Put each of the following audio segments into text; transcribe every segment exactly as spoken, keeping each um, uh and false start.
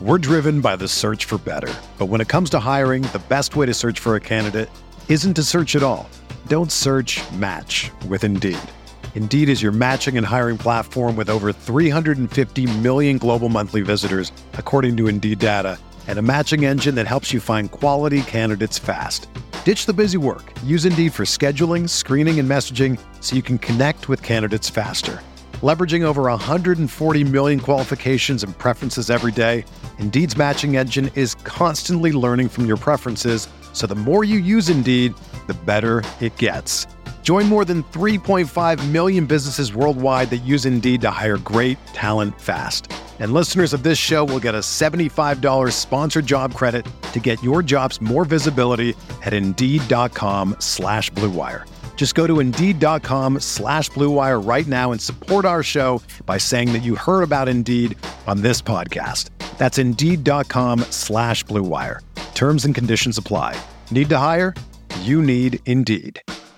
We're driven by the search for better. But when it comes to hiring, the best way to search for a candidate isn't to search at all. Don't search, match with Indeed. Indeed is your matching and hiring platform with over three hundred fifty million global monthly visitors, according to Indeed data, and a matching engine that helps you find quality candidates fast. Ditch the busy work. Use Indeed for scheduling, screening, and messaging so you can connect with candidates faster. Leveraging over one hundred forty million qualifications and preferences every day, Indeed's matching engine is constantly learning from your preferences, so the more you use Indeed, the better it gets. Join more than three point five million businesses worldwide that use Indeed to hire great talent fast. And listeners of this show will get a seventy-five dollars sponsored job credit to get your jobs more visibility at Indeed.com slash Blue Wire. Just go to Indeed.com slash Blue Wire right now and support our show by saying that you heard about Indeed on this podcast. That's Indeed.com slash Blue Wire. Terms and conditions apply. Need to hire? You need Indeed.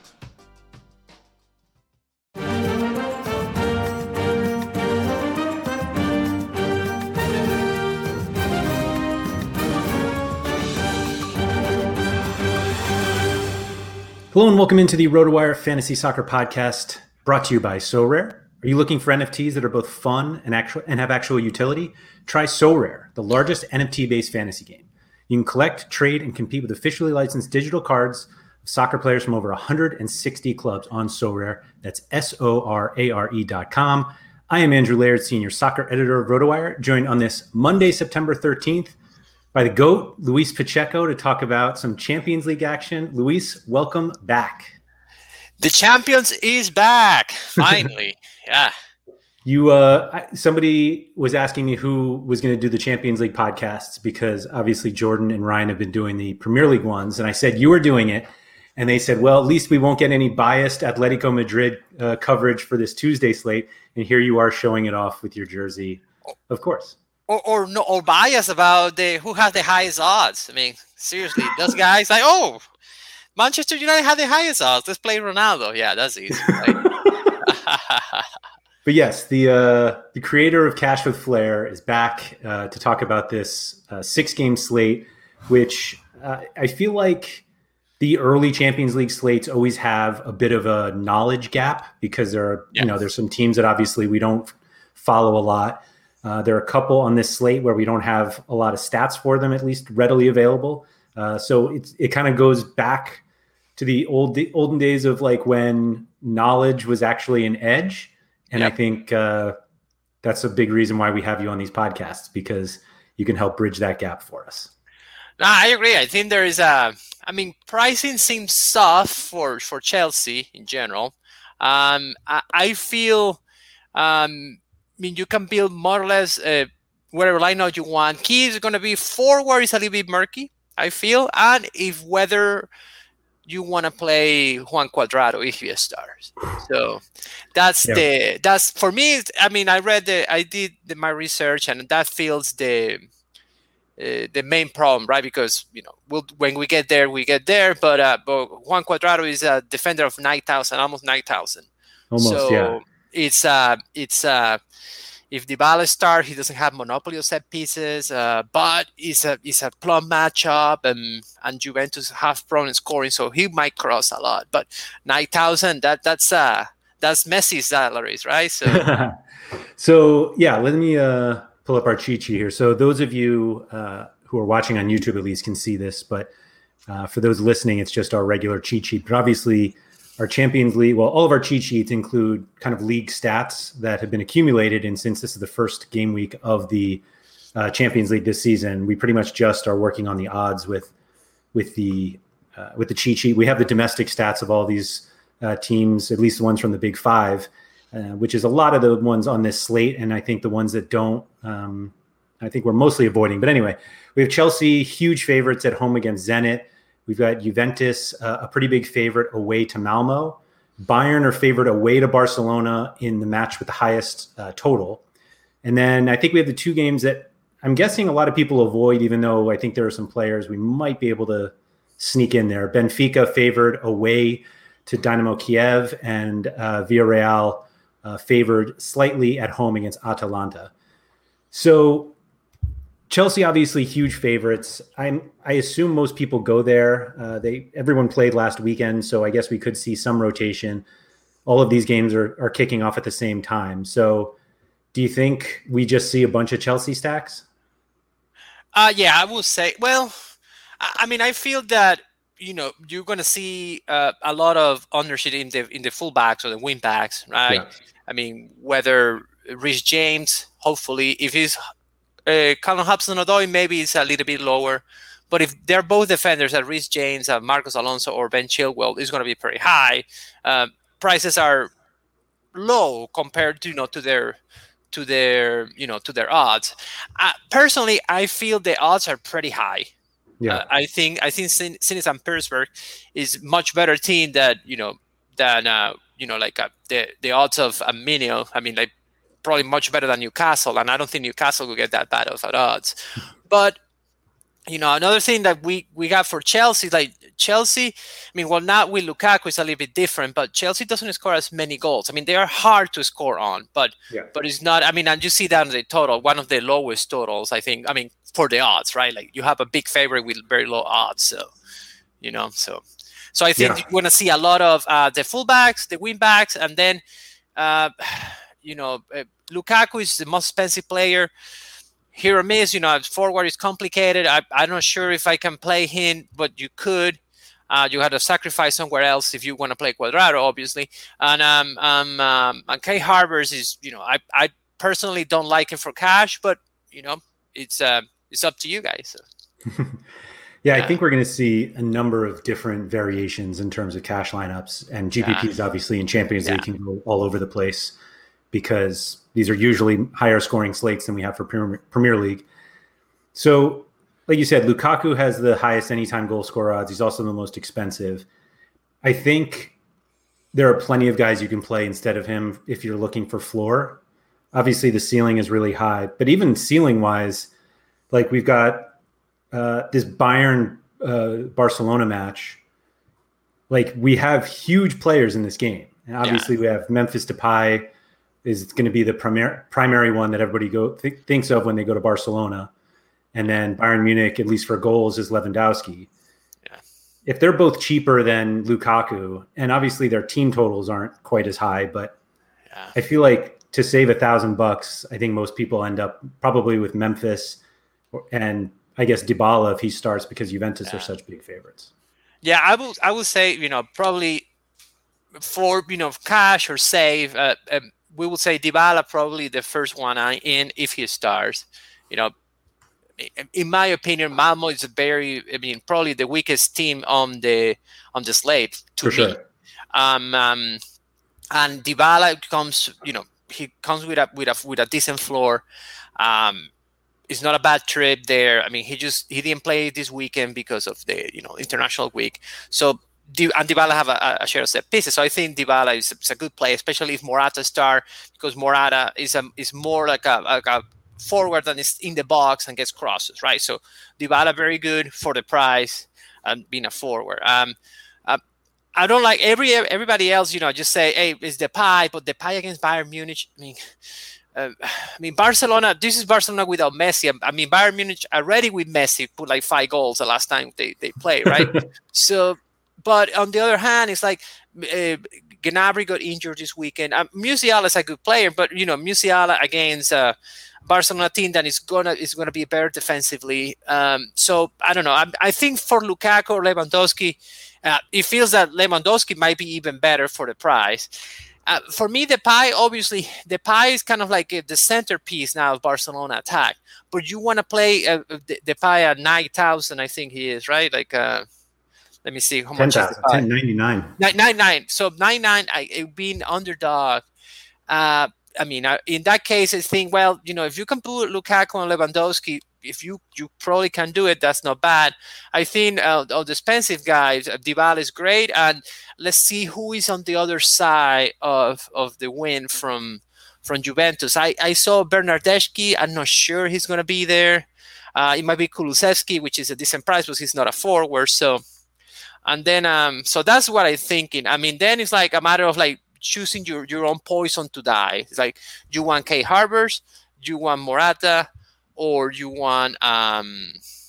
Hello and welcome into the RotoWire Fantasy Soccer Podcast, brought to you by SoRare. Are you looking for N F Ts that are both fun and actual and have actual utility? Try SoRare, the largest N F T-based fantasy game. You can collect, trade, and compete with officially licensed digital cards of soccer players from over one hundred sixty clubs on SoRare. That's S O R A R E dot com. I am Andrew Laird, Senior Soccer Editor of RotoWire, joined on this Monday, September thirteenth, by the GOAT, Luis Pacheco, to talk about some Champions League action. Luis, welcome back. The Champions is back, finally. Yeah. You, uh, somebody was asking me who was going to do the Champions League podcasts because obviously Jordan and Ryan have been doing the Premier League ones, and I said you were doing it, and they said, well, at least we won't get any biased Atletico Madrid uh, coverage for this Tuesday slate, and here you are showing it off with your jersey, of course. Or or no or bias about the who has the highest odds. I mean, seriously, those guys like, oh, Manchester United have the highest odds. Let's play Ronaldo. Yeah, that's easy. Right? But yes, the uh, the creator of Cash with Flair is back uh, to talk about this uh, six-game slate, which uh, I feel like the early Champions League slates always have a bit of a knowledge gap because there are, yeah. you know, there's some teams that obviously we don't follow a lot. Uh, there are a couple on this slate where we don't have a lot of stats for them, at least readily available. Uh, so it's, it kind of goes back to the old the olden days of like when knowledge was actually an edge. And yep. I think uh, that's a big reason why we have you on these podcasts, because you can help bridge that gap for us. No, I agree. I think there is a, I mean, pricing seems soft for, for Chelsea in general. Um, I, I feel, um, I mean, you can build more or less uh, whatever lineup you want. Key is going to be forward is a little bit murky, I feel. And if whether you want to play Juan Cuadrado if he starts. So that's yeah. the, that's for me. I mean, I read the, I did the, my research and that feels the, uh, the main problem, right? Because, you know, we'll, when we get there, we get there. But, uh, but Juan Cuadrado is a defender of nine thousand, almost nine thousand. Almost, so yeah. It's, uh, it's, uh, if Dybala starts, he doesn't have monopoly of set pieces, uh, but it's a it's a plum matchup, and and Juventus have problems scoring, so he might cross a lot. But nine thousand, that that's uh that's Messi's salaries, right? So, so yeah, let me uh, pull up our cheat sheet here. So those of you uh, who are watching on YouTube at least can see this, but uh, for those listening, it's just our regular cheat sheet. But obviously, our Champions League, well, all of our cheat sheets include kind of league stats that have been accumulated. And since this is the first game week of the uh, Champions League this season, we pretty much just are working on the odds with with the uh, with the cheat sheet. We have the domestic stats of all these uh, teams, at least the ones from the Big Five, uh, which is a lot of the ones on this slate. And I think the ones that don't, um, I think we're mostly avoiding. But anyway, we have Chelsea, huge favorites at home against Zenit. We've got Juventus, uh, a pretty big favorite away to Malmo. Bayern are favored away to Barcelona in the match with the highest uh, total. And then I think we have the two games that I'm guessing a lot of people avoid, even though I think there are some players we might be able to sneak in there. Benfica favored away to Dynamo Kiev, and uh, Villarreal uh, favored slightly at home against Atalanta. So Chelsea, obviously huge favorites. I'm, I assume most people go there. Uh, they everyone played last weekend, so I guess we could see some rotation. All of these games are, are kicking off at the same time. So do you think we just see a bunch of Chelsea stacks? Uh, yeah, I will say, well, I, I mean, I feel that, you know, you're going to see uh, a lot of ownership in the in the fullbacks or the wing backs, right? Yeah. I mean, whether Reece James, hopefully, if he's uh, Callum Hudson-Odoi, maybe it's a little bit lower. But if they're both defenders, at Reece James, uh, Marcos Alonso, or Ben Chilwell, it's going to be pretty high. Uh, prices are low compared to, you know, to their to their you know to their odds. Uh, personally, I feel the odds are pretty high. Yeah, uh, I think I think Zenit Saint Petersburg is much better team that you know than uh, you know like uh, the the odds of a Minio. I mean, like probably much better than Newcastle, and I don't think Newcastle will get that bad of odds. But you know, another thing that we, we got for Chelsea, like Chelsea, I mean, well, not with Lukaku, it's a little bit different, but Chelsea doesn't score as many goals. I mean, they are hard to score on, but yeah. but it's not, I mean, and you see that in the total, one of the lowest totals, I think, I mean, for the odds, right? Like you have a big favorite with very low odds. So, you know, so, so I think yeah. you're going to see a lot of uh, the fullbacks, the wingbacks, and then, uh, you know, uh, Lukaku is the most expensive player. Here or miss, you know, forward is complicated. I, I'm not sure if I can play him, but you could. Uh, you had to sacrifice somewhere else if you want to play Cuadrado, obviously. And um, um, um, and Kai Havertz is, you know, I, I personally don't like him for cash, but you know, it's uh, it's up to you guys. So. yeah, I think we're going to see a number of different variations in terms of cash lineups, and G P Ps yeah. obviously in Champions League yeah. can go all over the place because these are usually higher scoring slates than we have for Premier League. So, like you said, Lukaku has the highest anytime goal scorer odds. He's also the most expensive. I think there are plenty of guys you can play instead of him if you're looking for floor. Obviously, the ceiling is really high, but even ceiling-wise, like we've got uh, this Bayern uh, Barcelona match. Like we have huge players in this game, and obviously yeah. we have Memphis Depay is going to be the primary primary one that everybody go th- thinks of when they go to Barcelona. And then Bayern Munich, at least for goals, is Lewandowski. Yeah. If they're both cheaper than Lukaku, and obviously their team totals aren't quite as high, but yeah. I feel like to save a thousand bucks, I think most people end up probably with Memphis and I guess Dybala if he starts because Juventus yeah. are such big favorites. Yeah, I will. I will say, you know, probably for, you know, cash or save, uh, um, we will say Dybala probably the first one in if he starts. You know, in my opinion, Malmo is a very, I mean, probably the weakest team on the on the slate to For me. Sure. Um, um, and Dybala comes, you know, he comes with a with a with a decent floor. Um, it's not a bad trip there. I mean, he just he didn't play this weekend because of the you know international week. So. And Dybala have a, a share of set pieces, so I think Dybala is a, is a good play, especially if Morata start, because Morata is a, is more like a, like a forward that is in the box and gets crosses, right? So Dybala very good for the price and being a forward. Um, uh, I don't like every everybody else, you know, just say, hey, it's Depay, but Depay against Bayern Munich. I mean, uh, I mean Barcelona. This is Barcelona without Messi. I, I mean Bayern Munich already with Messi put like five goals the last time they they played, right? So. But on the other hand, it's like uh, Gnabry got injured this weekend. Um, Musiala is a good player, but you know Musiala against uh, Barcelona team that is gonna is gonna be better defensively. Um, so I don't know. I, I think for Lukaku or Lewandowski, uh, it feels that Lewandowski might be even better for the price. Uh, for me, Depay, obviously, Depay is kind of like uh, the centerpiece now of Barcelona attack. But you want to play uh, Depay at nine thousand, I think he is, right? Like. Uh, Let me see how much is it. ten ninety-nine. nine ninety-nine. So ninety-nine, I, being underdog. Uh, I mean, uh, in that case, I think, well, you know, if you can put Lukaku and Lewandowski, if you you probably can do it, that's not bad. I think uh, of the expensive guys, uh, Dybala is great. And let's see who is on the other side of, of the win from from Juventus. I, I saw Bernardeschi. I'm not sure he's going to be there. Uh, it might be Kulusevski, which is a decent price, but he's not a forward. So. And then, um, so that's what I'm thinking. I mean, then it's like a matter of like choosing your, your own poison to die. It's like, you want Kai Havertz, you want Morata, or you want. Um,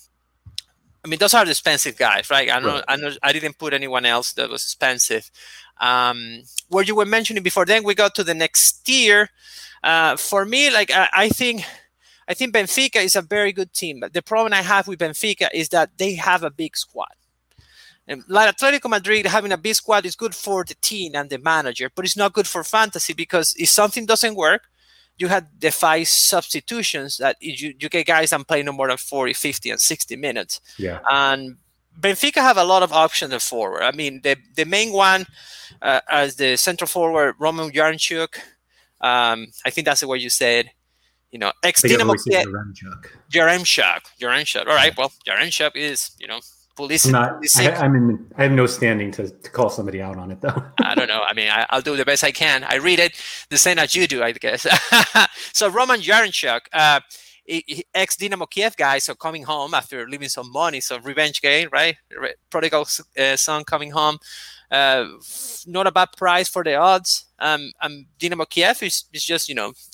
I mean, those are the expensive guys, right? I know, right. I know, I didn't put anyone else that was expensive. Um, where you were mentioning before, then we go to the next tier. Uh, for me, like I, I think, I think Benfica is a very good team. But the problem I have with Benfica is that they have a big squad. And like Atletico Madrid, having a big squad is good for the team and the manager, but it's not good for fantasy because if something doesn't work, you have the five substitutions that you, you get guys and play no more than forty, fifty, and sixty minutes. Yeah. And Benfica have a lot of options at forward. I mean, the, the main one uh, as the central forward, Roman Yaremchuk. Um, I think that's the way you said, you know, ex-Dinamo Kiev. Yaremchuk. Yaremchuk. Yaremchuk. All right, yeah. Well, Yaremchuk is, you know, police. I'm not, I, I'm in, I have no standing to, to call somebody out on it, though. I don't know. I mean, I, I'll do the best I can. I read it the same as you do, I guess. So Roman Yaremchuk, uh, ex-Dinamo Kiev guy, so coming home after leaving some money, so revenge game, right? Prodigal uh, son coming home. Uh, not a bad price for the odds. Um, um, Dinamo Kiev is, is just, you know,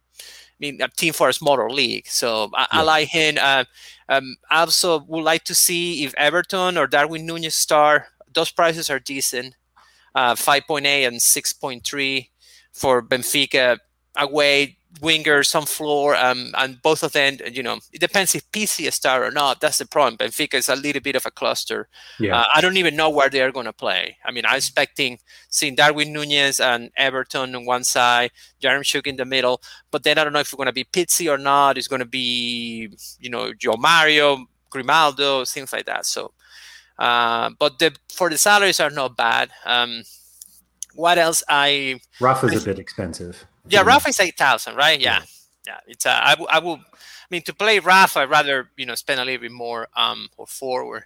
I mean, a team for a smaller league. So I, yeah. I like him. Uh, um, I also would like to see if Everton or Darwin Núñez start. Those prices are decent. Uh, five point eight and six point three for Benfica away, winger, some floor, um, and both of them, you know, it depends if P C is star or not. That's the problem. Benfica is a little bit of a cluster. Yeah. Uh, I don't even know where they are going to play. I mean, I'm expecting seeing Darwin Núñez and Everton on one side, Yaremchuk in the middle, but then I don't know if it's going to be Pizzi or not. It's going to be, you know, Joe Mario, Grimaldo, things like that. So, uh, but the for the salaries are not bad. Um, what else? I Rafa's I, a bit expensive. Yeah, Rafa is eight thousand, right? Yeah, yeah. yeah. It's uh, I, w- I will. I mean, to play Rafa, I'd rather you know spend a little bit more um or forward.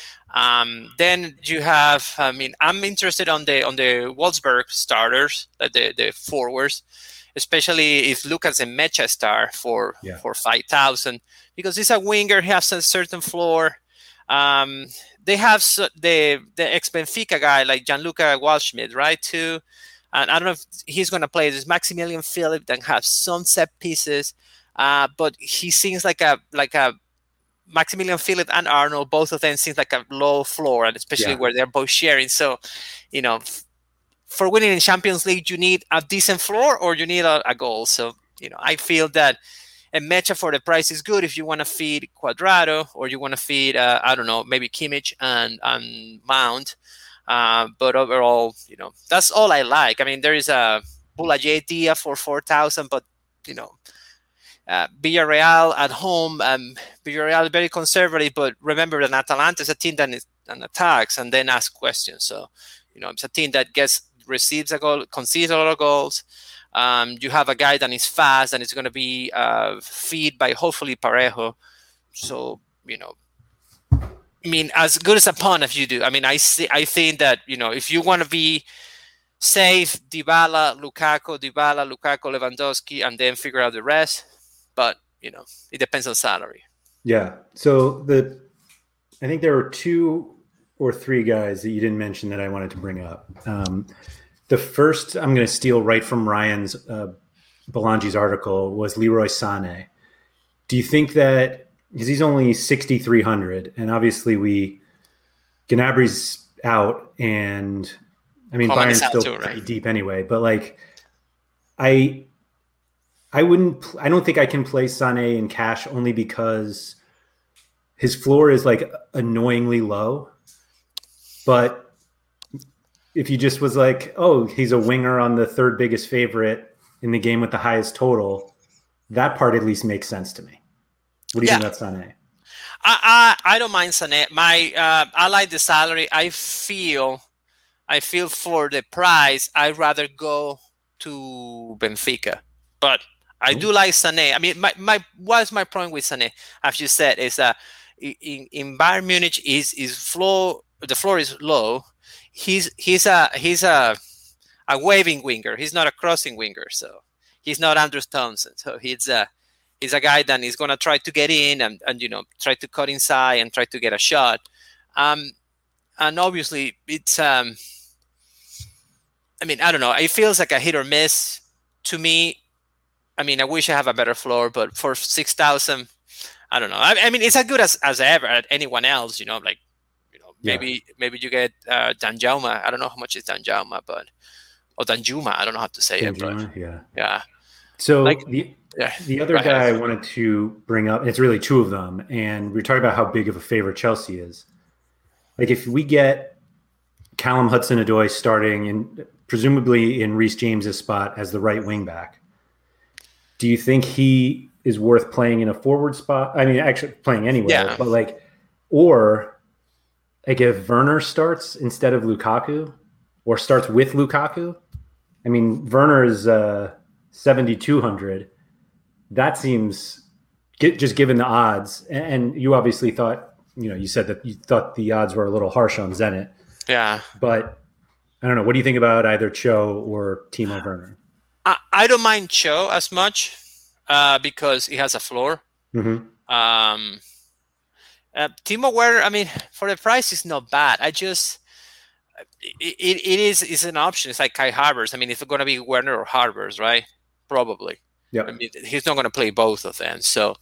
Um, then you have. I mean, I'm interested on the on the Wolfsburg starters, uh, the the forwards, especially if Lucas and Mecha start for yeah. for five thousand because he's a winger. He has a certain floor. Um, they have so, the the ex Benfica guy like Gianluca Waldschmidt, right? Too. And I don't know if he's going to play this Maximilian Philip that has some set pieces, uh, but he seems like a like a Maximilian Philip and Arnold. Both of them seems like a low floor, and especially yeah. where they're both sharing. So, you know, f- for winning in Champions League, you need a decent floor or you need a, a goal. So, you know, I feel that a Mecha for the price is good if you want to feed Cuadrado or you want to feed uh, I don't know maybe Kimmich and and Mount. Uh, but overall, you know, that's all I like. I mean, there is a Boulaye Dia for four thousand, but, you know, uh, Villarreal at home, um, Villarreal very conservative, but remember that Atalanta is a team that is an attacks and then asks questions. So, you know, it's a team that gets, receives a goal, concedes a lot of goals. Um, you have a guy that is fast and it's going to be uh, feed by hopefully Parejo. So, you know, I mean, as good as a punt if you do. I mean, I see, I think that, you know, if you want to be safe, Dybala, Lukaku, Dybala, Lukaku, Lewandowski, and then figure out the rest. But, you know, it depends on salary. Yeah. So the, I think there were two or three guys that you didn't mention that I wanted to bring up. Um, the first, I'm going to steal right from Ryan's uh, Belangi's article, was Leroy Sané. Do you think that, because he's only sixty-three hundred, and obviously we Gnabry's out, and I mean Coleman Bayern's still too, pretty right? deep anyway. But like, I I wouldn't. I don't think I can play Sané in cash only because his floor is like annoyingly low. But if you just was like, oh, he's a winger on the third biggest favorite in the game with the highest total, that part at least makes sense to me. What do you Yeah. think about Sané? I, I I don't mind Sané. My uh, I like the salary. I feel I feel for the price, I'd rather go to Benfica. But I do like Sané. I mean, my, my what's my point with Sané? As you said, is that in, in Bayern Munich is is floor the floor is low. He's he's a he's a a waving winger. He's not a crossing winger. So he's not Andrews Townsend. So he's a he's a guy that is going to try to get in and, and you know try to cut inside and try to get a shot. Um, and obviously it's um, I mean I don't know. It feels like a hit or miss to me. I mean I wish I have a better floor, but for six thousand, I don't know. I, I mean, it's as good as, as ever at anyone else. You know, like you know, maybe Yeah. maybe you get uh, Danjuma. I don't know how much is Danjuma, but or Danjuma. I don't know how to say it, but Danjuma, yeah. yeah. So Like the yeah. the other Go ahead. guy I wanted to bring up, it's really two of them, and we are talking about how big of a favorite Chelsea is. Like if we get Callum Hudson-Odoi starting and presumably in Reece James's spot as the right wing back, do you think he is worth playing in a forward spot? I mean, actually playing anywhere, Yeah. but like, or like if Werner starts instead of Lukaku, or starts with Lukaku. I mean, Werner is uh, seventy-two hundred. That seems, just given the odds, and you obviously thought, you know, you said that you thought the odds were a little harsh on Zenit. Yeah. But I don't know. What do you think about either Cho or Timo Werner? I, I don't mind Cho as much uh, because he has a floor. Mm-hmm. Um, uh, Timo Werner, I mean, for the price, is not bad. I just it, it, it is is an option. It's like Kai Havertz. I mean, if it's going to be Werner or Havertz, right? Probably. Yeah. I mean, he's not going to play both of them. So,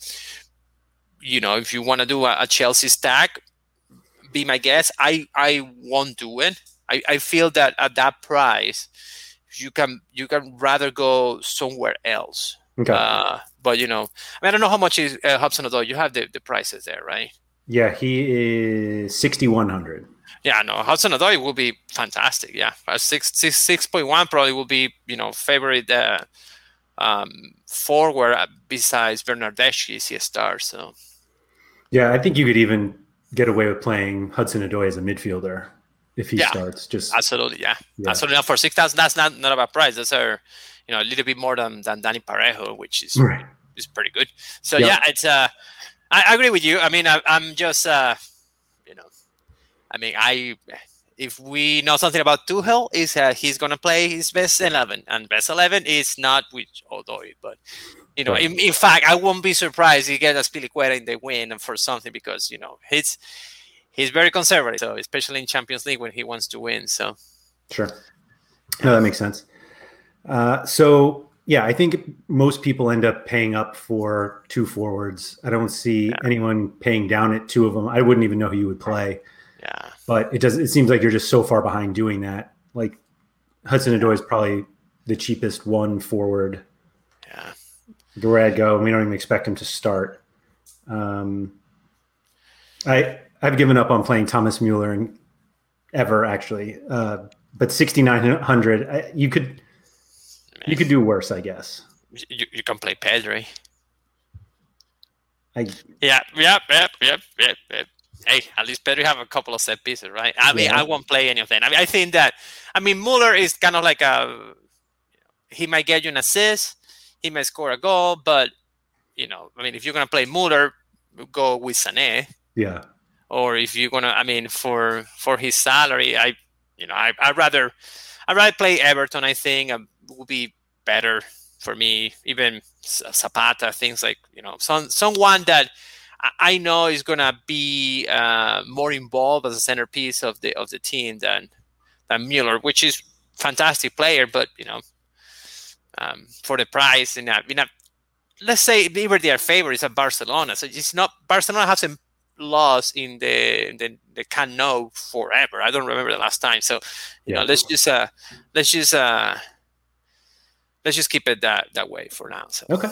you know, if you want to do a, a Chelsea stack, be my guest. I, I won't do it. I, I feel that at that price, you can you can rather go somewhere else. Okay. Uh, but you know, I mean, I don't know how much is uh, Hudson-Odoi. You have the, the prices there, right? Yeah, he is sixty-one hundred. Yeah, no, Hudson-Odoi will be fantastic. Yeah, uh, six six six point one probably will be you know favorite uh, um, forward besides Bernardeschi is a star. So yeah, I think you could even get away with playing Hudson-Odoi as a midfielder if he yeah, starts. Just absolutely, yeah, yeah. absolutely. Now for six thousand, that's not not a bad price. That's a you know a little bit more than than Danny Parejo, which is right. is pretty good. So Yep. yeah, it's uh, I, I agree with you. I mean, I, I'm just uh, you know, I mean, I if we know something about Tuchel is uh, he's gonna play his best eleven, and best eleven is not with Odoi, but you know, Right. in, in fact, I won't be surprised he gets Azpilicueta in the win and for something because you know he's he's very conservative, so especially in Champions League when he wants to win. So Sure. No, that makes sense. Uh, so yeah, I think most people end up paying up for two forwards. I don't see Yeah. anyone paying down at two of them. I wouldn't even know who you would play. yeah, But it does. It seems like you're just so far behind doing that. Like Hudson-Odoi is probably the cheapest one forward. yeah. Where I'd go, and we don't even expect him to start. Um, I I've given up on playing Thomas Mueller and ever actually, uh, but sixty-nine hundred, I, you could you could do worse, I guess. You, you can play Pedri. I Yeah, yep, yep, yep, yep, yep. Hey, at least Pedri have a couple of set pieces, right? I mean, Yeah. I won't play any of them. I mean, I think that, I mean, Muller is kind of like a, he might get you an assist, he might score a goal, but, you know, I mean, if you're going to play Muller, go with Sané. yeah Or if you're going to, I mean, for for his salary, I, you know, I, I'd rather, I'd rather play Everton, I think, um, would be better for me. Even Zapata, things like, you know, some someone that I know is gonna be uh, more involved as a centerpiece of the of the team than than Mueller, which is fantastic player, but you know, um, for the price, and you know, let's say even their favorites at Barcelona. So it's not Barcelona hasn't lost in the in the, the Camp Nou forever. I don't remember the last time. So you Yeah. know, let's just uh, let's just uh, let's just keep it that that way for now. So. Okay.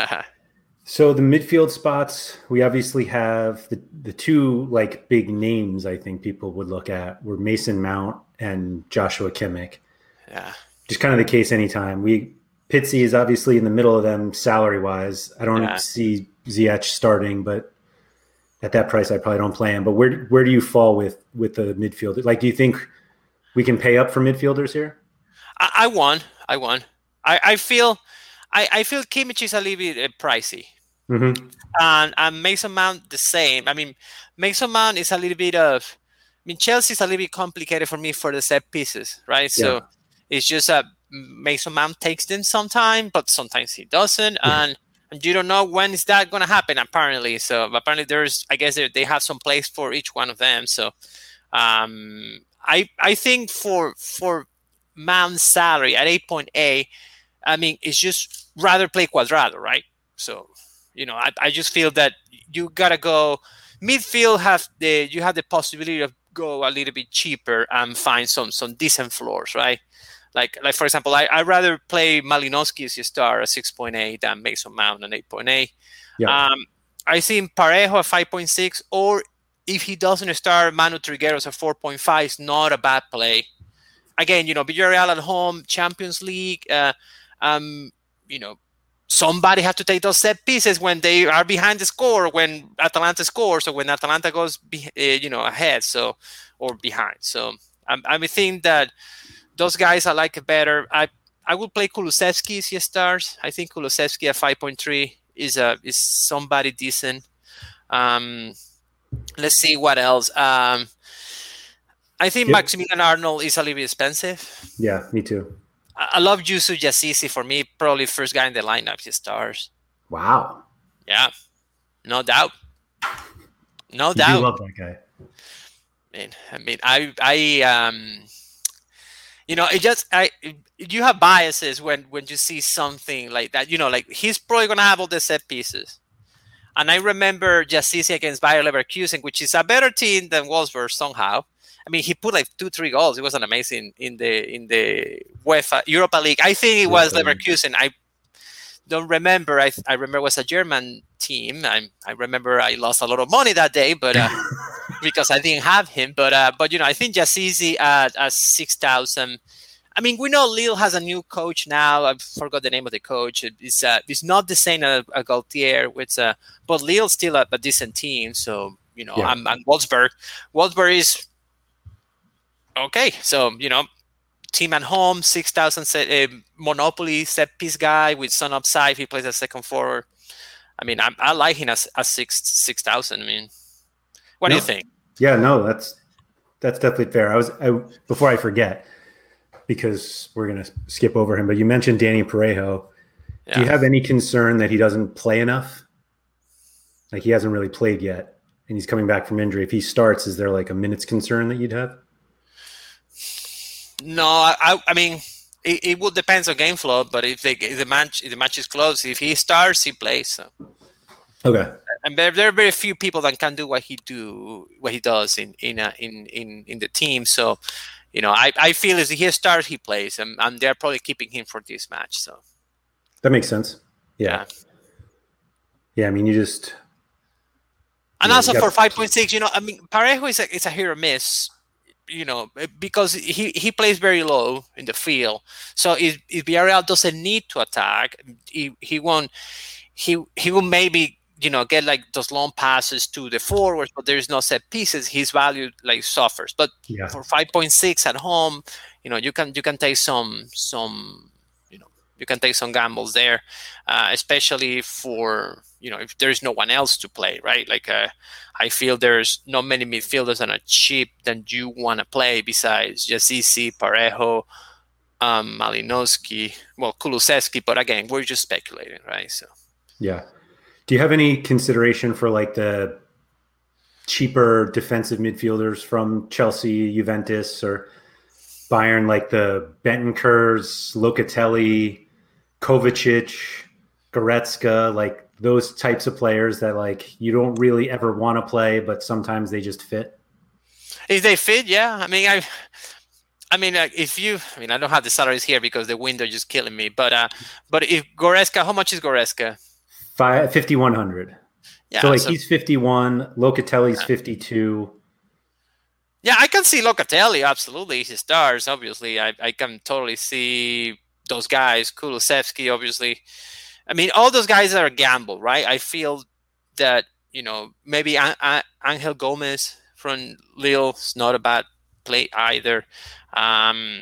So the midfield spots, we obviously have the, the two like big names I think people would look at were Mason Mount and Joshua Kimmich. Yeah. Just kind of the case anytime. We Pitsy is obviously in the middle of them salary wise. I don't Yeah. see Ziyech starting, but at that price I probably don't play him. But where where do you fall with with the midfield? Like, do you think we can pay up for midfielders here? I, I won. I won. I, I feel I, I feel Kimmich is a little bit uh, pricey. Mm-hmm. And, and Mason Mount the same. I mean, Mason Mount is a little bit of, I mean, Chelsea's a little bit complicated for me for the set pieces, right? So Yeah. it's just that Mason Mount takes them sometime, but sometimes he doesn't. And, and you don't know when is that going to happen, apparently. So apparently there's, I guess they, they have some place for each one of them. So um, I I think for, for Mount's salary at eight point eight, I mean, it's just rather play Cuadrado, right? So, you know, I, I just feel that you gotta go midfield. Have the you have the possibility of go a little bit cheaper and find some some decent floors, right? Like like for example, I I rather play Malinowski as your star at six point eight than Mason Mount at eight point eight. Yep. Um, I think Parejo at five point six, or if he doesn't start, Manu Trigueros at four point five is not a bad play. Again, you know, Villarreal at home, Champions League. Uh, um, you know, somebody has to take those set pieces when they are behind the score, when Atalanta scores, or when Atalanta goes, be, uh, you know, ahead, so or behind. So um, I think that those guys I like it better. I I would play Kulusevski as he stars. I think Kulusevski at five point three is a is somebody decent. Um, let's see what else. Um, I think yep. Maximilian Arnold is a little bit expensive. Yeah, me too. I, I love Yusu Yazici. For me, probably first guy in the lineup. He stars. Wow. Yeah, no doubt. No you doubt. Do love that guy. I mean, I mean, I, I, um, you know, it just, I, you have biases when when you see something like that. You know, like he's probably gonna have all the set pieces. And I remember Yazici against Bayer Leverkusen, which is a better team than Wolfsburg somehow. I mean, he put like two, three goals. It was an amazing in the in the UEFA Europa League. I think it was Leverkusen. I don't remember. I I remember it was a German team. I I remember I lost a lot of money that day, but uh, because I didn't have him. But uh, but you know, I think Yazici at, at six thousand. I mean, we know Lille has a new coach now. I forgot the name of the coach. It's uh, it's not the same as uh, Gaultier. It's uh, but Lille's still a, a decent team. So you know, yeah. I'm, I'm Wolfsburg. Wolfsburg is okay. So you know, team at home, six thousand set, uh, Monopoly set piece guy with some upside. He plays a second forward. I mean, I, I like him as, as six six thousand. I mean, what no. do you think? Yeah, no, that's that's definitely fair. I was I, before I forget, because we're going to skip over him, but you mentioned Danny Parejo. Yeah. Do you have any concern that he doesn't play enough? Like he hasn't really played yet and he's coming back from injury. If he starts, is there like a minutes concern that you'd have? No, I, I mean, it, it would depend on game flow, but if, they, if the match if the match is close, if he starts, he plays. So. Okay. And there, there are very few people that can do what he do, what he does in in uh, in, in in the team. So, you know, I, I feel as he starts, he plays, and, and they're probably keeping him for this match. So that makes sense. Yeah. Yeah, yeah I mean, you just. And you also know, for five point six, you know, I mean, Parejo is a, it's a hit or miss, you know, because he, he plays very low in the field. So if, if Villarreal doesn't need to attack, he, he won't, he, he will maybe, you know, get like those long passes to the forwards, but there's no set pieces. His value like suffers. But yeah. for five point six at home, you know, you can, you can take some, some, you know, you can take some gambles there, uh, especially for, you know, if there's no one else to play, right? Like, uh, I feel there's not many midfielders that are cheap than you want to play besides Yazici, Parejo, um, Malinowski, well, Kulusevski, but again, we're just speculating, right? So, yeah. Do you have any consideration for like the cheaper defensive midfielders from Chelsea, Juventus, or Bayern, like the Bentancurs, Locatelli, Kovacic, Goretzka, like those types of players that like you don't really ever want to play, but sometimes they just fit? If they fit, yeah. I mean, I, I mean, uh, if you, I mean, I don't have the salaries here because the window is just killing me. But, uh, but if Goretzka, how much is Goretzka? Five fifty-one hundred. Yeah. So like so, he's fifty-one, Locatelli's yeah. fifty-two. Yeah, I can see Locatelli absolutely. He stars, obviously. I, I can totally see those guys. Kulusevski, obviously. I mean, all those guys are a gamble, right? I feel that, you know, maybe a- a- Angel Gomez from Lille is not a bad play either. Um,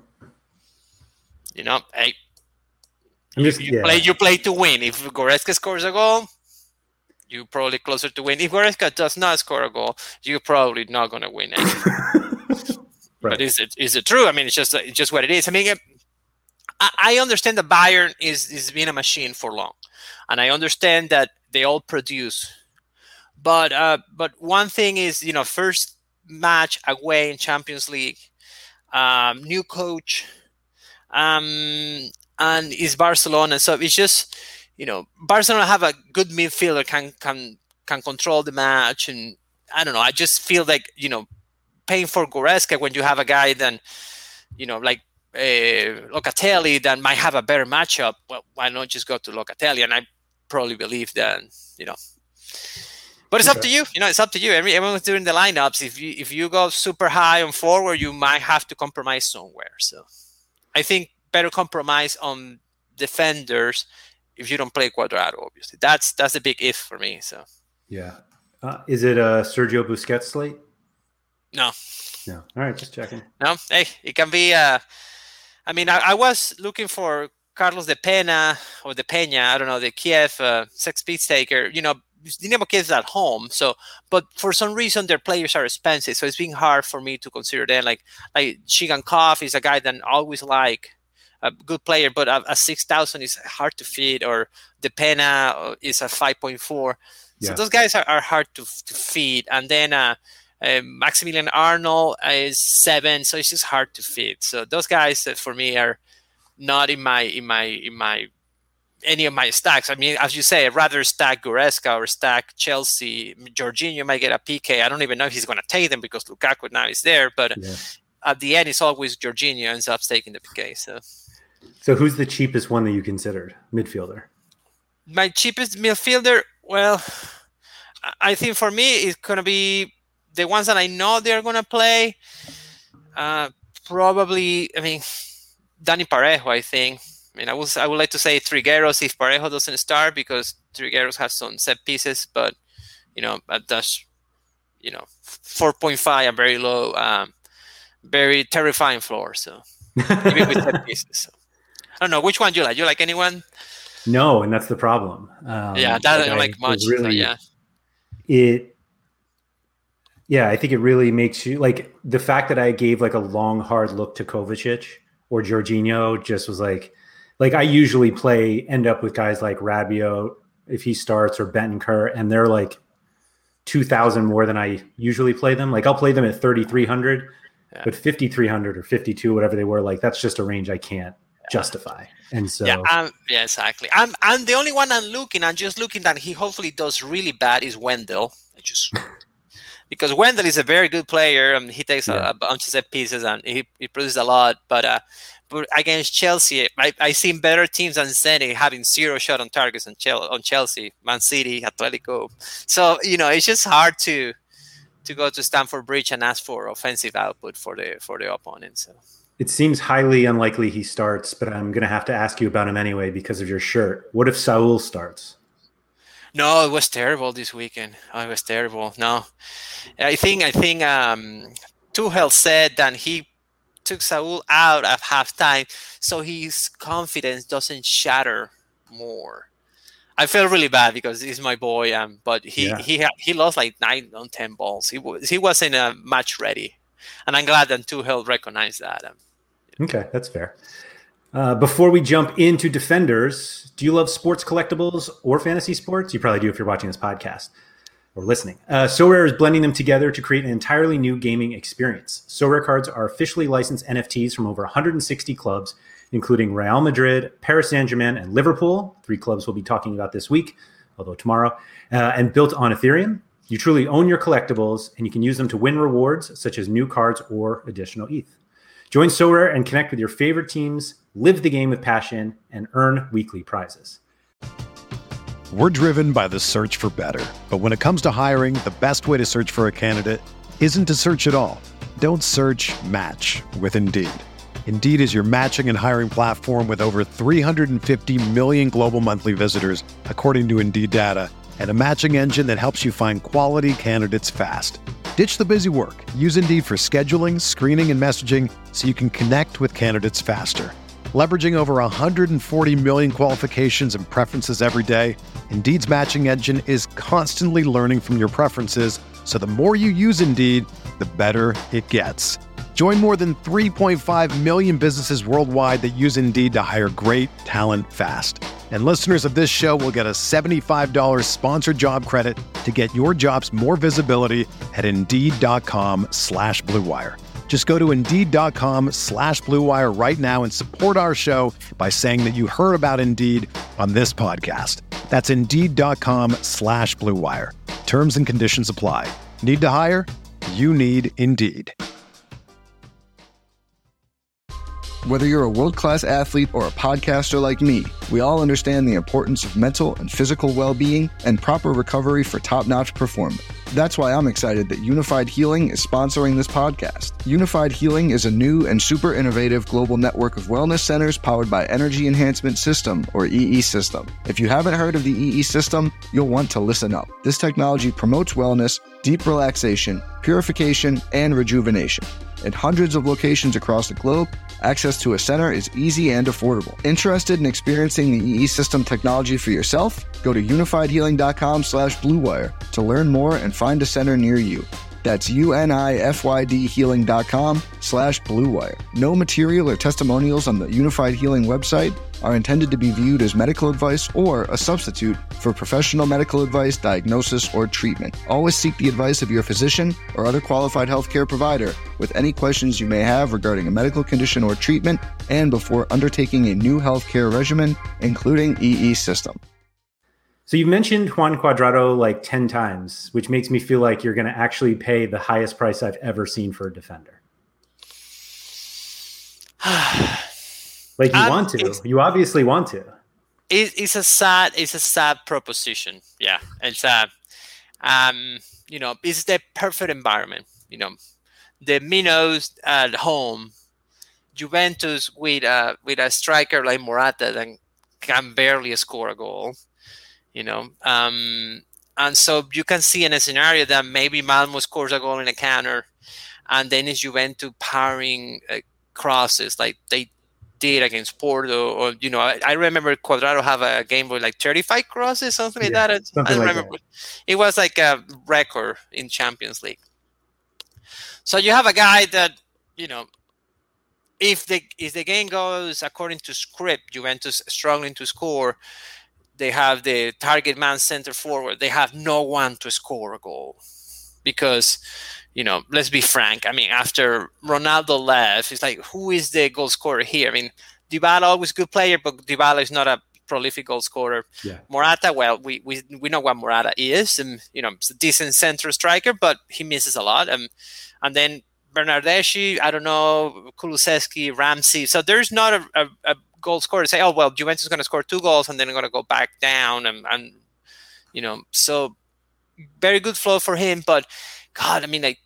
you know, I, just, you, you, yeah. play, you play to win. If Goretzka scores a goal, you're probably closer to win. If Goretzka does not score a goal, you're probably not going to win it. Right. But is it is it true? I mean, it's just it's just what it is. I mean, I, I understand that Bayern is is being a machine for long, and I understand that they all produce. But uh, but one thing is, you know, first match away in Champions League, um, new coach, um, and it's Barcelona. So it's just, you know, Barcelona have a good midfielder, can can can control the match, and I don't know. I just feel like, you know, paying for Goretzka when you have a guy then, you know, like uh, Locatelli that might have a better matchup. Well, why not just go to Locatelli? And I probably believe that, you know. But it's okay. Up to you. You know, it's up to you. Every, everyone's doing the lineups. If you if you go super high on forward, you might have to compromise somewhere. So I think better compromise on defenders if you don't play Cuadrado, obviously. That's that's a big if for me. So yeah. Uh, is it a Sergio Busquets slate? No. No. All right, just checking. No. Hey, it can be uh I mean, I, I was looking for Carlos de Pena or de Peña, I don't know, the Kiev uh, sex speed taker, you know, Dinamo Kiev is at home, so but for some reason their players are expensive, so it's been hard for me to consider them. Like like Chigankov is a guy that I always like, a good player, but a, a six thousand is hard to feed, or De Pena is a five point four. So yeah. Those guys are, are hard to to feed, and then uh, uh, Maximilian Arnold is seven, so it's just hard to feed. So those guys uh, for me are not in my in my in my any of my stacks. I mean, as you say, I'd rather stack Goretzka or stack Chelsea. Jorginho might get a P K. I don't even know if he's going to take them because Lukaku now is there. But yeah. At the end, it's always Jorginho ends up taking the P K. So, so who's the cheapest one that you considered midfielder? My cheapest midfielder, well, I think for me it's going to be the ones that I know they're going to play. Uh, probably, I mean, Dani Parejo, I think. I mean, I would I would like to say Trigueros if Parejo doesn't start, because Trigueros has some set pieces, but you know that's you know four point five, a very low, um, very terrifying floor. So even with set pieces, so. I don't know which one do you like. You like anyone? No, and that's the problem. Um, yeah, that I don't like much. Really, so yeah, it. Yeah, I think it really makes you like the fact that I gave like a long hard look to Kovacic or Jorginho just was like. Like I usually play, end up with guys like Rabiot if he starts, or Bentancur, and they're like two thousand more than I usually play them. Like I'll play them at thirty-three hundred, yeah. But fifty-three hundred or fifty-two, whatever they were, like that's just a range I can't yeah. justify. And so, yeah, um, yeah, exactly. I'm, I'm the only one I'm looking. I'm just looking that he hopefully does really bad is Wendell. I just because Wendell is a very good player and he takes yeah. a, a bunch of set pieces and he, he produces a lot, but. uh But against Chelsea, I, I seen better teams than Zenit having zero shot on targets on, Chel- on Chelsea, Man City, Atletico. So, you know, it's just hard to to go to Stamford Bridge and ask for offensive output for the for the opponent. So it seems highly unlikely he starts, but I'm going to have to ask you about him anyway because of your shirt. What if Saul starts? No, it was terrible this weekend. Oh, it was terrible. No, I think I think um, Tuchel said that he took Saul out at halftime so his confidence doesn't shatter more. I feel really bad because he's my boy, um, but he yeah. he he lost like nine on ten balls. He was he wasn't uh, match ready, and I'm glad that Tuchel recognized that. Um, okay, that's fair. Uh, before we jump into defenders, do you love sports collectibles or fantasy sports? You probably do if you're watching this podcast or listening. Uh, SoRare is blending them together to create an entirely new gaming experience. SoRare cards are officially licensed N F Ts from over one hundred sixty clubs, including Real Madrid, Paris Saint-Germain, and Liverpool. Three clubs we'll be talking about this week, although tomorrow, uh, and built on Ethereum. You truly own your collectibles, and you can use them to win rewards, such as new cards or additional E T H. Join SoRare and connect with your favorite teams, live the game with passion, and earn weekly prizes. We're driven by the search for better. But when it comes to hiring, the best way to search for a candidate isn't to search at all. Don't search, match with Indeed. Indeed is your matching and hiring platform with over three hundred fifty million global monthly visitors, according to Indeed data, and a matching engine that helps you find quality candidates fast. Ditch the busy work. Use Indeed for scheduling, screening, and messaging so you can connect with candidates faster. Leveraging over one hundred forty million qualifications and preferences every day, Indeed's matching engine is constantly learning from your preferences, so the more you use Indeed, the better it gets. Join more than three point five million businesses worldwide that use Indeed to hire great talent fast. And listeners of this show will get a seventy-five dollars sponsored job credit to get your jobs more visibility at Indeed.com slash Blue Wire. Just go to Indeed.com slash Blue Wire right now and support our show by saying that you heard about Indeed on this podcast. That's Indeed.com slash Blue Wire. Terms and conditions apply. Need to hire? You need Indeed. Whether you're a world-class athlete or a podcaster like me, we all understand the importance of mental and physical well-being and proper recovery for top-notch performance. That's why I'm excited that Unified Healing is sponsoring this podcast. Unified Healing is a new and super innovative global network of wellness centers powered by Energy Enhancement System, or E E System. If you haven't heard of the E E System, you'll want to listen up. This technology promotes wellness, deep relaxation, purification, and rejuvenation. At hundreds of locations across the globe, access to a center is easy and affordable. Interested in experiencing the E E System technology for yourself? Go to unifiedhealing.com slash bluewire to learn more and find a center near you. That's U-N-I-F-Y-D healing.com slash bluewire. No material or testimonials on the Unified Healing website are intended to be viewed as medical advice or a substitute for professional medical advice, diagnosis, or treatment. Always seek the advice of your physician or other qualified healthcare provider with any questions you may have regarding a medical condition or treatment and before undertaking a new healthcare regimen, including E E System. So you've mentioned Juan Cuadrado like ten times, which makes me feel like you're going to actually pay the highest price I've ever seen for a defender. Like you um, want to, you obviously want to. It, it's a sad, it's a sad proposition. Yeah. It's a, um, you know, it's the perfect environment, you know, the Minos at home, Juventus with a, with a striker like Morata that can barely score a goal. You know, um, and so you can see in a scenario that maybe Malmo scores a goal in a counter, and then it's Juventus powering uh, crosses like they did against Porto. Or you know, I, I remember Cuadrado have a game with like thirty-five crosses, something like yeah, that. Something I don't like remember. That. It was like a record in Champions League. So you have a guy that you know, if the if the game goes according to script, Juventus struggling to score. They have the target man center forward. They have no one to score a goal because, you know, let's be frank. I mean, after Ronaldo left, it's like, who is the goal scorer here? I mean, Dybala always good player, but Dybala is not a prolific goal scorer. Yeah. Morata, well, we, we we know what Morata is, and you know, it's a decent center striker, but he misses a lot. Um, and then Bernardeschi, I don't know, Kulusevski, Ramsey. So there's not a, a, a goal scorer say, oh, well, Juventus is going to score two goals and then going to go back down. And, and, you know, so very good flow for him. But, God, I mean, like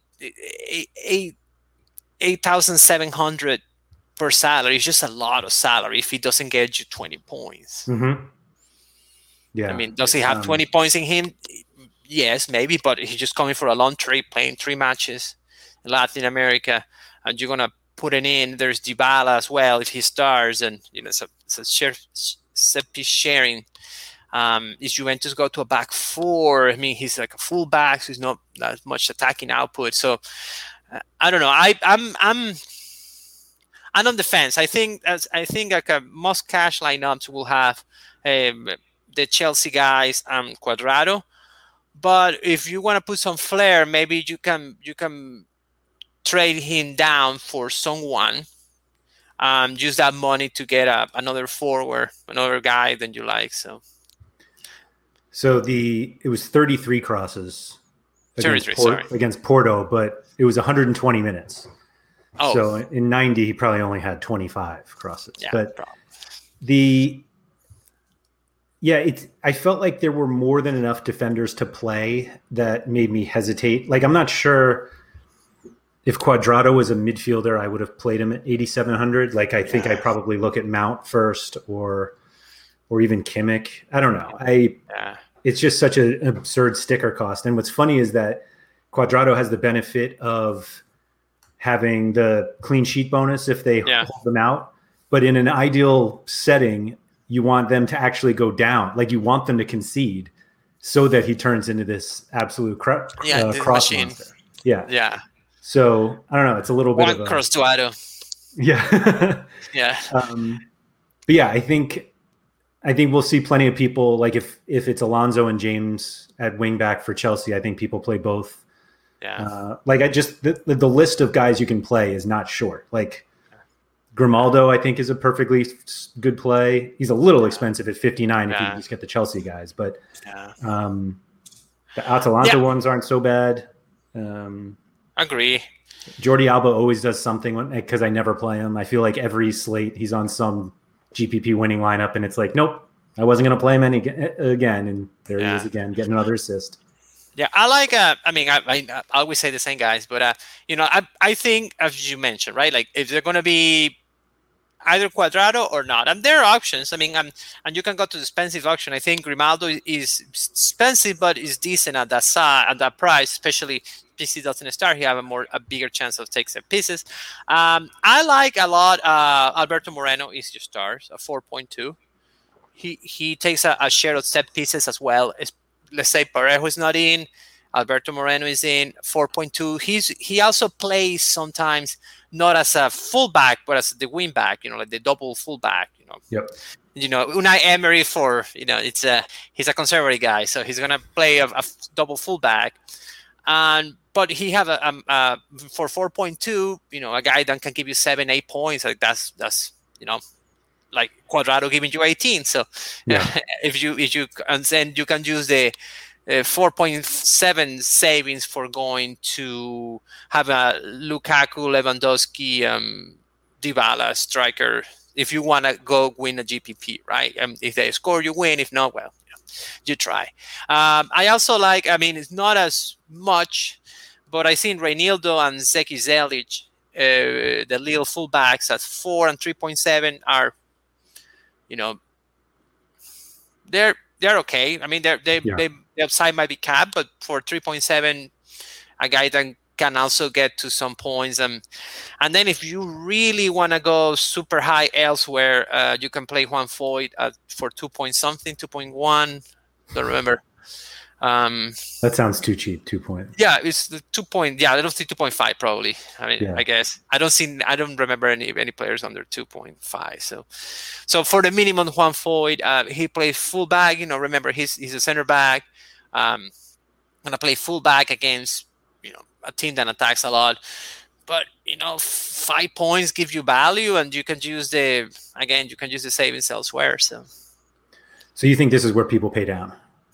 eight thousand seven hundred per salary is just a lot of salary if he doesn't get you twenty points. Mm-hmm. Yeah. I mean, does he have um, twenty points in him? Yes, maybe, but he's just coming for a long trip, playing three matches in Latin America, and you're going to put it in. There's Dybala as well if he starts, and you know, so, so share, Seppi sharing. Um, is Juventus go to a back four? I mean, he's like a full back, so he's not that much attacking output. So uh, I don't know. I, I'm I'm I'm on the fence. I think as I think like a most cash lineups will have um, the Chelsea guys and Cuadrado. But if you want to put some flair, maybe you can you can. trade him down for someone, um, use that money to get a, another forward, another guy that you like. So, so the it was thirty-three crosses against, thirty-three, Port, sorry. against Porto, but it was one hundred twenty minutes. Oh. So in ninety, he probably only had twenty-five crosses. Yeah, but probably. the yeah, it's. I felt like there were more than enough defenders to play that made me hesitate. Like I'm not sure. If Cuadrado was a midfielder, I would have played him at eighty-seven hundred. Like I think yeah. I'd probably look at Mount first, or or even Kimmich. I don't know. I yeah. It's just such an absurd sticker cost. And what's funny is that Cuadrado has the benefit of having the clean sheet bonus if they yeah. hold them out. But in an ideal setting, you want them to actually go down. Like you want them to concede so that he turns into this absolute cr- yeah, uh, cross machine. monster. Yeah. Yeah. So I don't know. It's a little bit One of a cross Duado. Yeah. yeah. Um, but yeah, I think I think we'll see plenty of people. Like if if it's Alonso and James at wing back for Chelsea, I think people play both Yeah. Uh, like I just the, the list of guys you can play is not short. Like Grimaldo, I think, is a perfectly good play. He's a little yeah. expensive at fifty-nine yeah. if you just get the Chelsea guys, but yeah. um, the Atalanta yeah. ones aren't so bad. Um, Agree. Jordi Alba always does something because I never play him. I feel like every slate he's on some G P P winning lineup, and it's like, nope, I wasn't going to play him any again, and there yeah. he is again, getting another assist. Yeah, I like. Uh, I mean, I, I, I always say the same guys, but uh, you know, I I think as you mentioned, right? Like if they're going to be either Cuadrado or not, and there are options. I mean, um, and you can go to the expensive auction. I think Grimaldo is expensive, but is decent at that size, at that price, especially. P C doesn't start, he have a more a bigger chance of taking set pieces. Um, I like a lot. Uh, Alberto Moreno is your stars, a four point two. He he takes a, a share of set pieces as well. It's, let's say Parejo is not in, Alberto Moreno is in, four point two. He's he also plays sometimes not as a fullback, but as the wing back. You know, like the double fullback. You know. Yep. You know, Unai Emery for you know it's a he's a conservative guy, so he's gonna play a, a double fullback. And but he have a um, uh, for four point two, you know, a guy that can give you seven, eight points. Like that's that's you know, like Cuadrado giving you eighteen. So yeah. uh, if you if you and then you can use the uh, four point seven savings for going to have a Lukaku, Lewandowski, um, Dybala striker. If you want to go win a G P P, right? Um, if they score, you win. If not, well, you, know, you try. Um, I also like. I mean, it's not as much. But I seen Reinildo and Zeki Zelic, uh, the little fullbacks at four and three point seven are, you know, they're they're okay. I mean, they're, they yeah. they the upside might be capped, but for three point seven, a guy that can also get to some points. And and then if you really want to go super high elsewhere, uh, you can play Juan Foyt at for two point something, two point one. Don't remember. Um, that sounds too cheap. Two point. Yeah, it's the two point. Yeah, I don't see two point five probably. I mean, yeah. I guess I don't see. I don't remember any any players under two point five. So, so for the minimum, Juan Foyt, uh, he plays fullback. You know, remember he's he's a center back. Um, gonna play fullback against you know a team that attacks a lot. But you know, five points give you value, and you can use the again you can use the savings elsewhere. So, so you think this is where people pay down?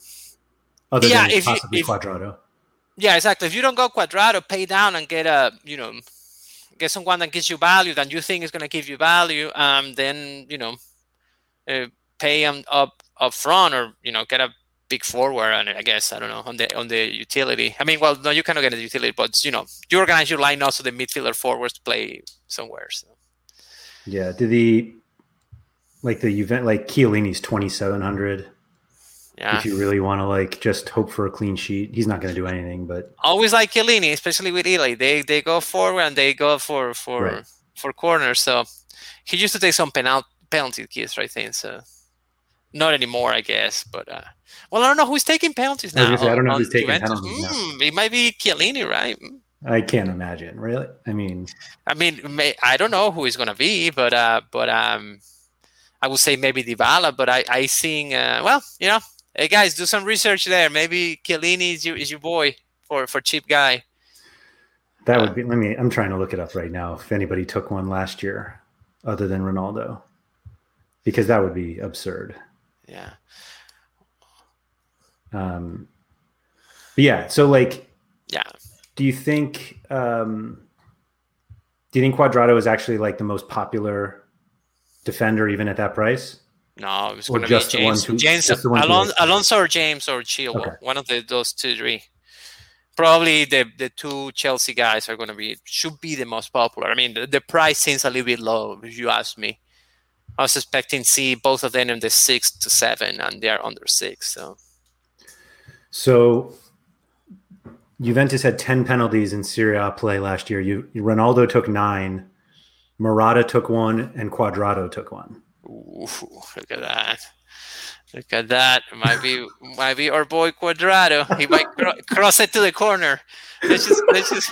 Other yeah, than if possibly you, if, Cuadrado. Yeah, exactly. If you don't go Cuadrado, pay down and get a, you know, get someone that gives you value that you think is going to give you value. Um, then you know, uh, pay them up up front, or you know, get a big forward. And I guess I don't know on the on the utility. I mean, well, no, you cannot get a utility, but you know, you organize your line also the midfielder forwards to play somewhere. So. Yeah. Do the like the event like Chiellini's twenty-seven hundred. Yeah. If you really want to like just hope for a clean sheet, he's not going to do anything. But always like Chiellini, especially with Italy, they they go forward and they go for for right. for corners. So he used to take some penal- penalty kicks, right? Thing so not anymore, I guess. But uh, well, I don't know who's taking penalties now. I, say, I don't know on, who's taking Juventus. penalties now. Mm, it might be Chiellini, right? I can't imagine. Really, I mean, I mean, may, I don't know who it's going to be, but uh, but um, I would say maybe Dybala. But I I think uh, well, you know. Hey guys, do some research there. Maybe Chiellini is your is your boy for, for cheap guy. That would be. Let me. I'm trying to look it up right now. If anybody took one last year, other than Ronaldo, because that would be absurd. Yeah. Um. Yeah. So, like. Yeah. Do you think? Um. Do you think Cuadrado is actually like the most popular defender, even at that price? No, it's going to be James. Who, James Alon, Alonso or James or Chilwell. Okay. One of the, those two, three. Probably the, the two Chelsea guys are going to be should be the most popular. I mean, the, the price seems a little bit low, if you ask me. I was expecting to see both of them in the six to seven, and they are under six. So, so Juventus had ten penalties in Serie A play last year. You Ronaldo took nine, Morata took one, and Cuadrado took one. Ooh, look at that! Look at that! Might be, might be our boy Cuadrado. He might cro- cross it to the corner. Let's just, let's just.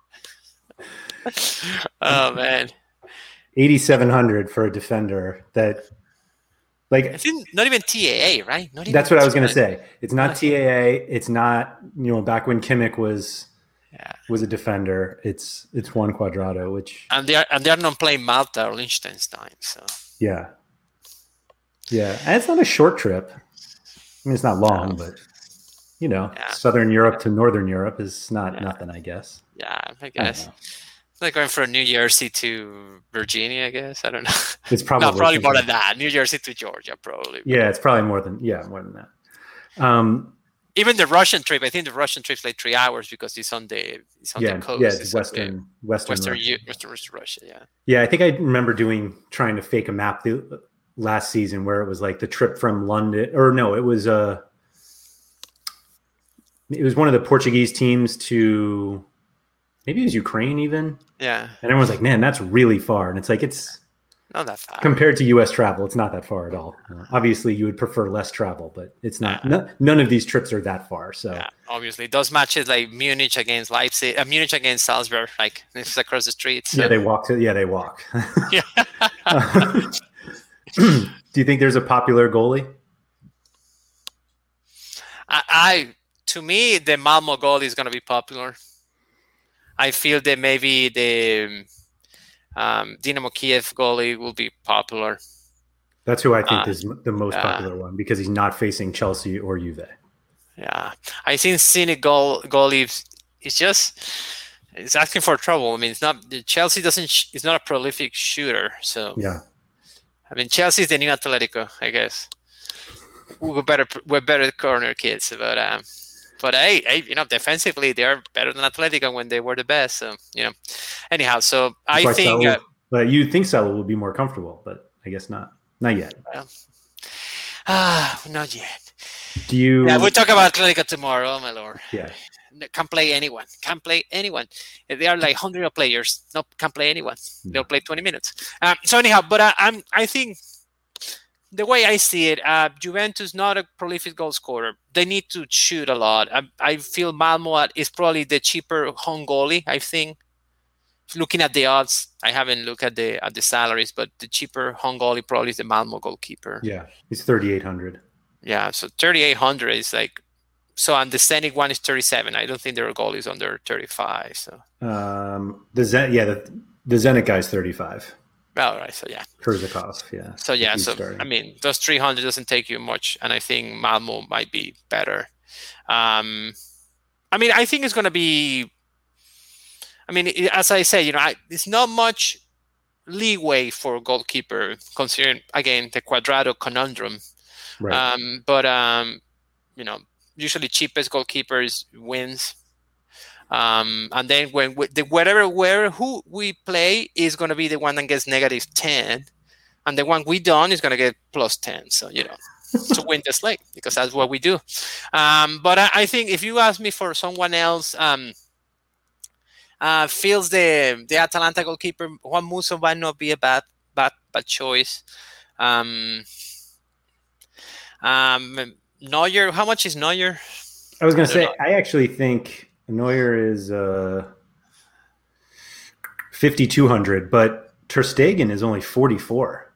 Oh man! eighty-seven hundred for a defender that, like, it's in, not even T A A, right? Not even that's what I was going to say. It's not T A A. It's not, you know, back when Kimmich was yeah. was a defender. It's it's Juan Cuadrado, which and they are and they are not playing Malta or Liechtenstein. So yeah, yeah, and it's not a short trip. I mean, it's not long, no. but you know, yeah. Southern Europe to Northern Europe is not yeah. nothing, I guess. Yeah, I guess. I it's like going from New Jersey to Virginia, I guess. I don't know. It's probably no, probably more than that. New Jersey to Georgia, probably. Yeah, it's probably more than yeah, more than that. Um, Even the Russian trip, I think the Russian trip's like three hours because it's on the it's on yeah, the coast. Yeah, it's western, western, western, Russia. western Russia. Yeah. Yeah, I think I remember doing trying to fake a map the, last season where it was like the trip from London, or no, it was uh it was one of the Portuguese teams to maybe it was Ukraine even. Yeah. And everyone's like, man, that's really far. And it's like, it's not that far. Compared to U S travel, it's not that far at all. Uh, obviously, you would prefer less travel, but it's not. Yeah. No, none of these trips are that far. So yeah, obviously, those matches like Munich against Leipzig, uh, Munich against Salzburg, like it's across the street. So. Yeah, they walk. To, yeah, they walk. Yeah. uh, do you think there's a popular goalie? I, I to me, the Malmo goalie is going to be popular. I feel that maybe the um, Dynamo Kiev goalie will be popular. That's who I think uh, is the most popular uh, one because he's not facing Chelsea or Juve. Yeah, I think Cynic goal goalie is just it's asking for trouble. I mean, it's not Chelsea doesn't is not a prolific shooter. So yeah, I mean Chelsea is the new Atletico, I guess. We're better we're better corner kids, but um. But hey, hey, you know, defensively they are better than Atletico when they were the best. So you know, anyhow, so That's I think. Salah, uh, but you think Salah will be more comfortable, but I guess not. Not yet. Well, ah, not yet. Do you? Yeah, we'll talk about Atletico tomorrow, oh my lord. Yeah. Can't play anyone. Can't play anyone. They are like hundred of players. No, can't play anyone. No. They'll play twenty minutes. Um, so anyhow, but I, I'm. I think. The way I see it, uh, Juventus not a prolific goal scorer. They need to shoot a lot. I, I feel Malmo is probably the cheaper home goalie. I think, looking at the odds, I haven't looked at the at the salaries, but the cheaper home goalie probably is the Malmo goalkeeper. Yeah, it's thirty-eight hundred. Yeah, so thirty-eight hundred is like. So and the Zenit one is thirty-seven. I don't think their goal is under thirty-five. So um, the Zen, yeah, the, the Zenit guy's thirty-five. All right, so yeah. Kurzakov, yeah. So yeah, so starting. I mean, those three hundred doesn't take you much, and I think Malmo might be better. Um, I mean, I think it's going to be. I mean, as I say, you know, I, it's not much leeway for a goalkeeper considering again the Cuadrado conundrum. Right. Um, but um, you know, usually cheapest goalkeepers wins. Um, and then when we, the whatever where who we play is going to be the one that gets negative ten, and the one we don't is going to get plus ten. So you know, to win this leg because that's what we do. Um, but I, I think if you ask me for someone else, um, uh, feels the the Atalanta goalkeeper Juan Musso might not be a bad bad bad choice. Um, um, Neuer, how much is Neuer? I was going to say, know. I actually think. Neuer is uh, fifty-two hundred, but Ter Stegen is only forty-four.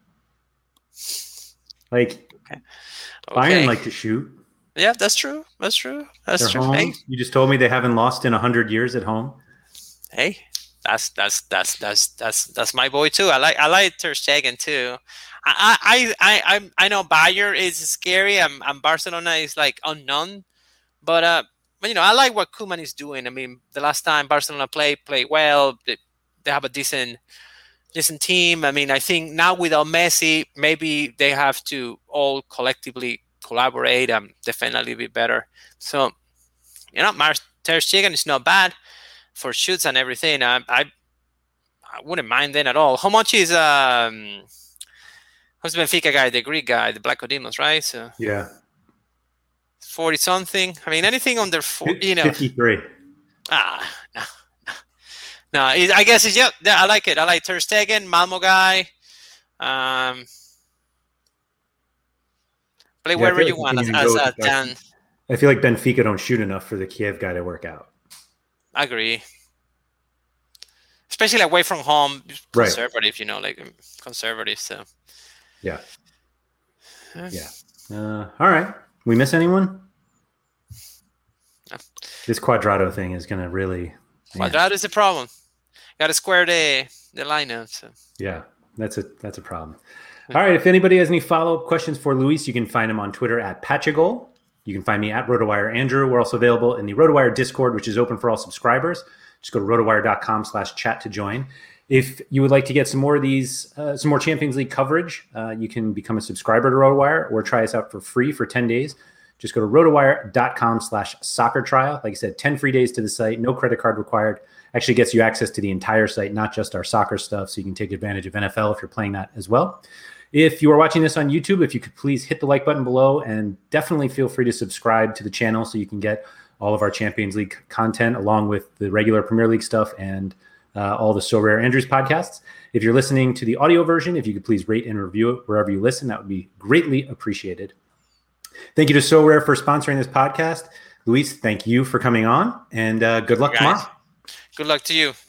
Like, okay. Bayern Okay. like to shoot. Yeah, that's true. That's true. That's They're true. home. Hey, You just told me they haven't lost in one hundred years at home. hey, that's that's that's that's that's that's my boy too. I like I like Ter Stegen too. I I I I I know Bayern is scary. and and Barcelona is like unknown, but uh. But, you know, I like what Koeman is doing. I mean, the last time Barcelona played, played well. They, they have a decent decent team. I mean, I think now without Messi, maybe they have to all collectively collaborate and defend a little bit better. So, you know, Mar- Ter Stegen is not bad for shoots and everything. I, I I wouldn't mind them at all. How much is um, who's the Benfica guy, the Greek guy, the Black Odimos, right? So Yeah. forty something. I mean, anything under four, you know. fifty-three. Ah, no, no, no. It, I guess it's yeah. I like it. I like Ter Stegen, Malmo guy. Um, play Yeah, I wherever feel you like want as, you can as go a with that. Dan. I feel like Benfica don't shoot enough for the Kiev guy to work out. I agree. Especially away from home, Right. conservative. You know, like um, conservative. So Yeah. uh, Yeah. Uh, all right. We miss anyone? No. This Cuadrado thing is going to really Cuadrado is the problem. Got to square the the lineup. So. Yeah, that's a that's a problem. All right. If anybody has any follow-up questions for Luis, you can find him on Twitter at Patchagol. You can find me at RotoWire Andrew. We're also available in the RotoWire Discord, which is open for all subscribers. Just go to rotowire.com slash chat to join. If you would like to get some more of these, uh, some more Champions League coverage, uh, you can become a subscriber to RotoWire or try us out for free for ten days. Just go to rotowire.com slash soccer trial. Like I said, ten free days to the site, no credit card required. Actually gets you access to the entire site, not just our soccer stuff. So you can take advantage of N F L if you're playing that as well. If you are watching this on YouTube, if you could please hit the like button below and definitely feel free to subscribe to the channel so you can get all of our Champions League content along with the regular Premier League stuff and uh, all the So Rare Andrews podcasts. If you're listening to the audio version, if you could please rate and review it wherever you listen, that would be greatly appreciated. Thank you to So Rare for sponsoring this podcast. Luis, thank you for coming on, and uh, good luck tomorrow. Good luck to you.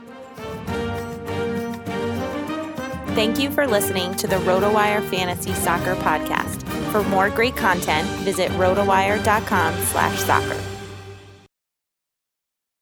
Thank you for listening to the RotoWire Fantasy Soccer Podcast. For more great content, visit rotowire.com slash soccer.